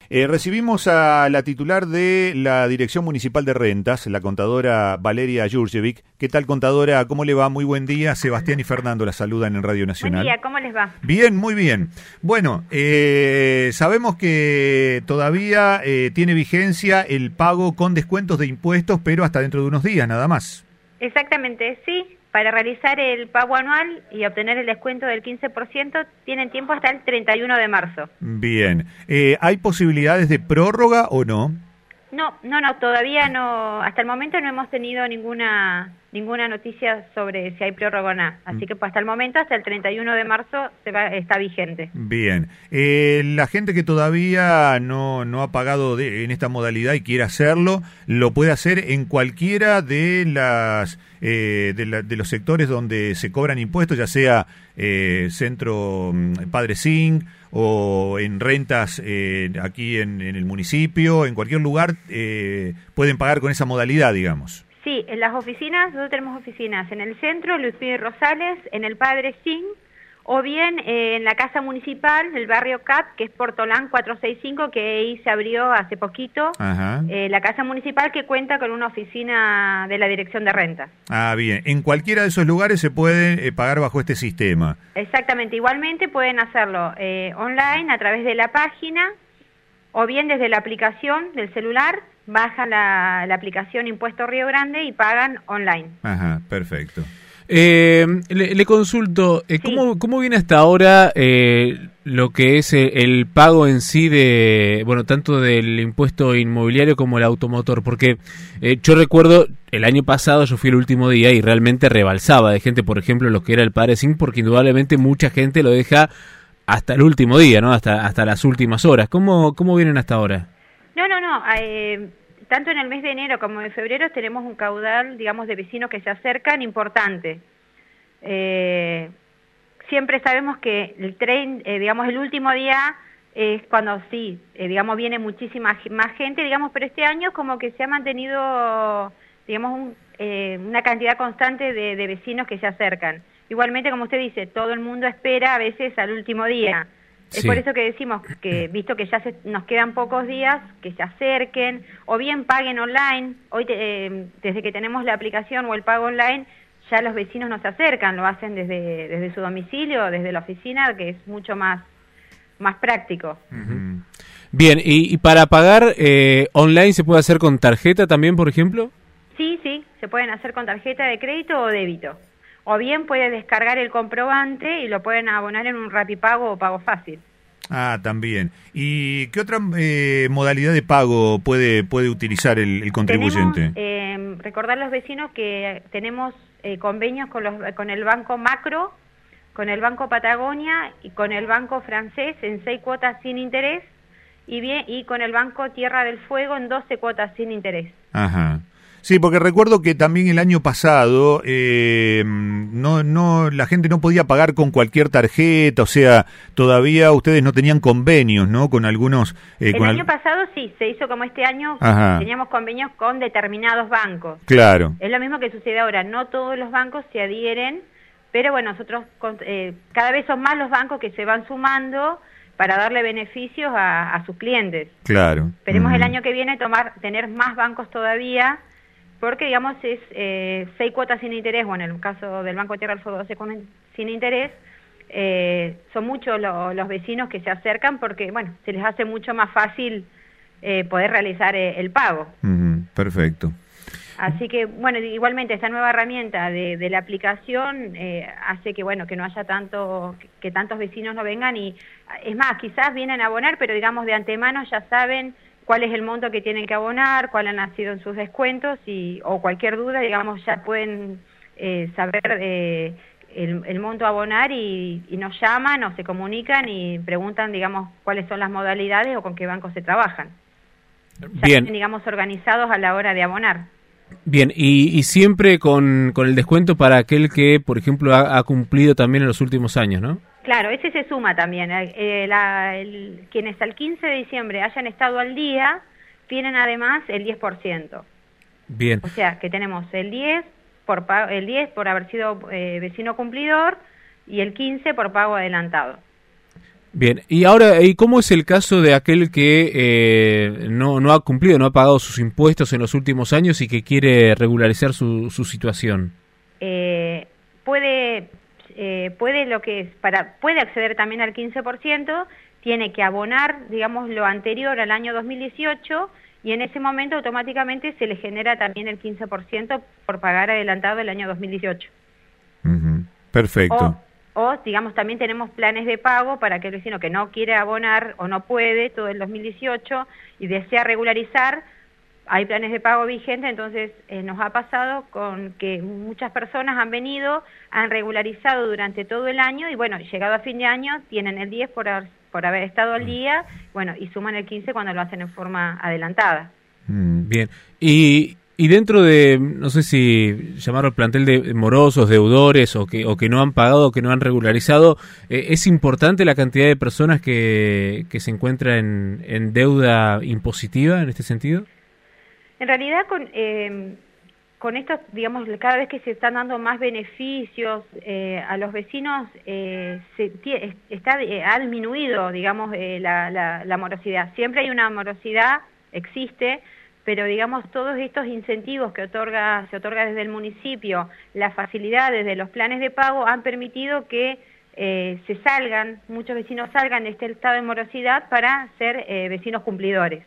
Recibimos a la titular de la Dirección Municipal de Rentas, la contadora Valeria Jurjevic. ¿Qué tal, contadora? ¿Cómo le va? Muy buen día. Sebastián y Fernando la saludan en Radio Nacional. Buen día, ¿cómo les va? Bien, muy bien. Bueno, sabemos que todavía tiene vigencia el pago con descuentos de impuestos, pero hasta dentro de unos días, nada más. Exactamente, sí. Para realizar el pago anual y obtener el descuento del 15%, tienen tiempo hasta el 31 de marzo. Bien. ¿Hay posibilidades de prórroga o no? No, todavía no. Hasta el momento no hemos tenido ninguna noticia sobre si hay prórroga o no. Así que hasta el momento, hasta el 31 de marzo, está vigente. Bien. La gente que todavía no ha pagado en esta modalidad y quiere hacerlo, lo puede hacer en cualquiera de de los sectores donde se cobran impuestos, ya sea Centro Padre Zinc o en rentas aquí en el municipio, en cualquier lugar pueden pagar con esa modalidad, digamos. Sí, en las oficinas, nosotros tenemos oficinas en el centro, Luis Pío Rosales, en el Padre Zinc, o bien en la Casa Municipal del barrio CAP, que es Portolán 465, que ahí se abrió hace poquito. Ajá. La Casa Municipal, que cuenta con una oficina de la Dirección de Rentas. Ah, bien. En cualquiera de esos lugares se puede pagar bajo este sistema. Exactamente. Igualmente pueden hacerlo online a través de la página, o bien desde la aplicación del celular, bajan la aplicación Impuesto Río Grande y pagan online. Ajá, perfecto. Le consulto, Sí. ¿cómo viene hasta ahora lo que es el pago en sí de, bueno, tanto del impuesto inmobiliario como el automotor? Porque yo recuerdo, el año pasado yo fui el último día y realmente rebalsaba de gente, por ejemplo, lo que era el Padre Zinc, porque indudablemente mucha gente lo deja hasta el último día, ¿no? Hasta las últimas horas. ¿Cómo vienen hasta ahora? No. Tanto en el mes de enero como en febrero tenemos un caudal, digamos, de vecinos que se acercan importante. Siempre sabemos que el tren, digamos, el último día es cuando sí, digamos, viene muchísima más gente, digamos, pero este año como que se ha mantenido, digamos, una cantidad constante de vecinos que se acercan. Igualmente, como usted dice, todo el mundo espera a veces al último día. Es por eso que decimos que, visto que ya nos quedan pocos días, que se acerquen, o bien paguen online. Hoy, desde que tenemos la aplicación o el pago online, ya los vecinos nos acercan, lo hacen desde su domicilio, desde la oficina, que es mucho más práctico. Uh-huh. Bien, ¿y para pagar online se puede hacer con tarjeta también, por ejemplo? Sí, se pueden hacer con tarjeta de crédito o débito. O bien puede descargar el comprobante y lo pueden abonar en un Rapipago o Pago Fácil. Ah, también. ¿Y qué otra modalidad de pago puede utilizar el contribuyente? Recordar a los vecinos que tenemos convenios con el Banco Macro, con el Banco Patagonia y con el Banco Francés en 6 cuotas sin interés y con el Banco Tierra del Fuego en 12 cuotas sin interés. Ajá. Sí, porque recuerdo que también el año pasado la gente no podía pagar con cualquier tarjeta, o sea, todavía ustedes no tenían convenios, ¿no? Con algunos... el año pasado sí, se hizo como este año. Ajá. Teníamos convenios con determinados bancos. Claro. Es lo mismo que sucede ahora, no todos los bancos se adhieren, pero bueno, nosotros cada vez son más los bancos que se van sumando para darle beneficios a sus clientes. Claro. Esperemos el año que viene tener más bancos todavía, porque, digamos, es 6 cuotas sin interés, bueno, en el caso del Banco Tierra del Fuego 12 sin interés, son muchos los vecinos que se acercan porque, bueno, se les hace mucho más fácil poder realizar el pago. Perfecto. Así que, bueno, igualmente esta nueva herramienta de la aplicación hace que, bueno, que no haya que tantos vecinos no vengan y, es más, quizás vienen a abonar, pero, digamos, de antemano ya saben cuál es el monto que tienen que abonar, cuáles han sido sus descuentos o cualquier duda, digamos, ya pueden saber el monto a abonar y nos llaman o se comunican y preguntan, digamos, cuáles son las modalidades o con qué bancos se trabajan. Ya Bien. estén, digamos, organizados a la hora de abonar. Bien, y siempre con el descuento para aquel que, por ejemplo, ha cumplido también en los últimos años, ¿no? Claro, ese se suma también. Quienes al 15 de diciembre hayan estado al día, tienen además el 10%. Bien. O sea, que tenemos el 10 por haber sido vecino cumplidor y el 15 por pago adelantado. Bien, y ahora, ¿y cómo es el caso de aquel que no ha cumplido, no ha pagado sus impuestos en los últimos años y que quiere regularizar su situación? Puede acceder también al 15%, tiene que abonar, digamos, lo anterior al año 2018 y en ese momento automáticamente se le genera también el 15% por pagar adelantado el año 2018. Perfecto. O, digamos, también tenemos planes de pago para aquel vecino que no quiere abonar o no puede todo el 2018 y desea regularizar. Hay planes de pago vigentes, entonces nos ha pasado con que muchas personas han venido, han regularizado durante todo el año y bueno, llegado a fin de año tienen el 10 por haber estado al día, bueno, y suman el 15 cuando lo hacen en forma adelantada. Bien, y dentro de, no sé si llamarlo plantel de morosos, deudores o que no han pagado, o que no han regularizado, ¿es importante la cantidad de personas que se encuentran en deuda impositiva en este sentido? En realidad con esto, digamos, cada vez que se están dando más beneficios a los vecinos, ha disminuido, digamos, la morosidad. Siempre hay una morosidad, existe, pero digamos todos estos incentivos que se otorga desde el municipio, las facilidades de los planes de pago han permitido que muchos vecinos salgan de este estado de morosidad para ser vecinos cumplidores.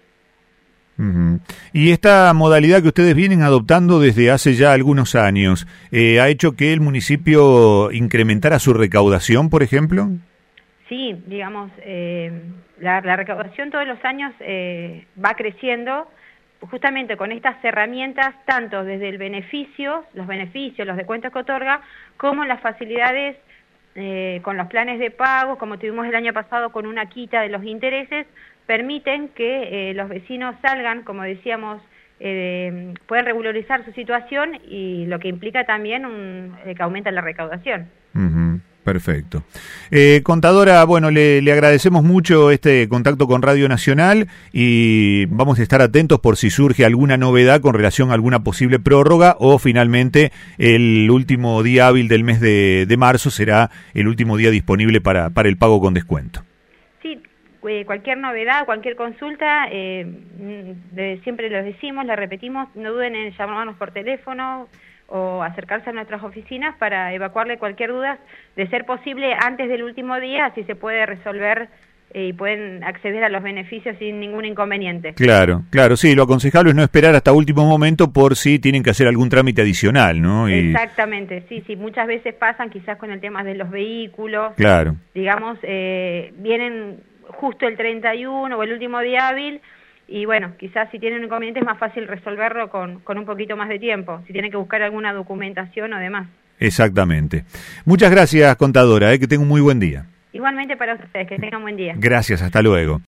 Y esta modalidad que ustedes vienen adoptando desde hace ya algunos años, ¿ha hecho que el municipio incrementara su recaudación, por ejemplo? Sí, digamos, la recaudación todos los años va creciendo, justamente con estas herramientas, tanto desde los beneficios, los descuentos que otorga, como las facilidades con los planes de pago, como tuvimos el año pasado con una quita de los intereses, permiten que los vecinos salgan, como decíamos, pueden regularizar su situación y lo que implica también que aumenta la recaudación. Perfecto. Contadora, bueno, le agradecemos mucho este contacto con Radio Nacional y vamos a estar atentos por si surge alguna novedad con relación a alguna posible prórroga o finalmente el último día hábil del mes de marzo será el último día disponible para el pago con descuento. Sí, cualquier novedad, cualquier consulta, siempre lo decimos, lo repetimos, no duden en llamarnos por teléfono o acercarse a nuestras oficinas para evacuarle cualquier duda, de ser posible antes del último día, así se puede resolver y pueden acceder a los beneficios sin ningún inconveniente. Claro, sí, lo aconsejable es no esperar hasta último momento por si tienen que hacer algún trámite adicional, ¿no? Exactamente, sí, muchas veces pasan quizás con el tema de los vehículos, claro, digamos, vienen justo el 31 o el último día hábil, y bueno, quizás si tienen un inconveniente es más fácil resolverlo con un poquito más de tiempo, si tienen que buscar alguna documentación o demás. Exactamente. Muchas gracias, contadora, que tenga un muy buen día. Igualmente para ustedes, que tengan buen día. Gracias, hasta luego.